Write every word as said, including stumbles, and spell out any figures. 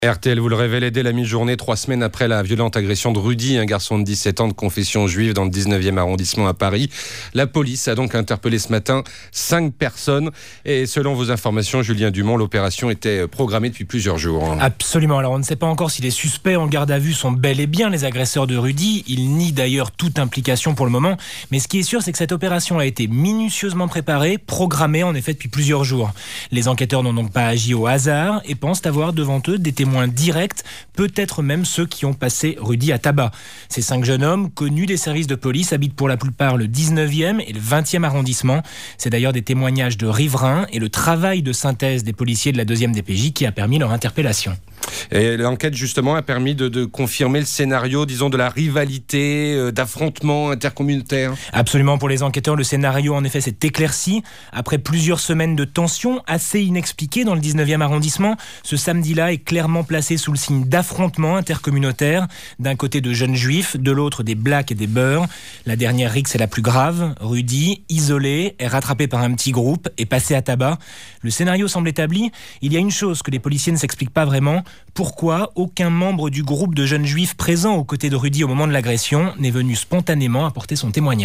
R T L vous le révélait dès la mi-journée, trois semaines après la violente agression de Rudy, un garçon de dix-sept ans de confession juive dans le dix-neuvième arrondissement à Paris. La police a donc interpellé ce matin cinq personnes. Et selon vos informations, Julien Dumont, l'opération était programmée depuis plusieurs jours. Absolument. Alors on ne sait pas encore si les suspects en garde à vue sont bel et bien les agresseurs de Rudy. Ils nient d'ailleurs toute implication pour le moment. Mais ce qui est sûr, c'est que cette opération a été minutieusement préparée, programmée en effet depuis plusieurs jours. Les enquêteurs n'ont donc pas agi au hasard et pensent avoir devant eux des témoins directs, peut-être même ceux qui ont passé Rudy à tabac. Ces cinq jeunes hommes, connus des services de police, habitent pour la plupart le dix-neuvième et le vingtième arrondissement. C'est d'ailleurs des témoignages de riverains et le travail de synthèse des policiers de la deuxième D P J qui a permis leur interpellation. Et l'enquête justement a permis de, de confirmer le scénario, disons, de la rivalité, euh, d'affrontement intercommunautaire. Absolument, pour les enquêteurs, le scénario en effet s'est éclairci. Après plusieurs semaines de tension assez inexpliquées dans le dix-neuvième arrondissement, ce samedi-là est clairement placé sous le signe d'affrontement intercommunautaire. D'un côté de jeunes juifs, de l'autre des blacks et des beurs. La dernière rixe est la plus grave. Rudy, isolé, est rattrapé par un petit groupe et passé à tabac. Le scénario semble établi. Il y a une chose que les policiers ne s'expliquent pas vraiment. Pourquoi aucun membre du groupe de jeunes juifs présents aux côtés de Rudy au moment de l'agression n'est venu spontanément apporter son témoignage ?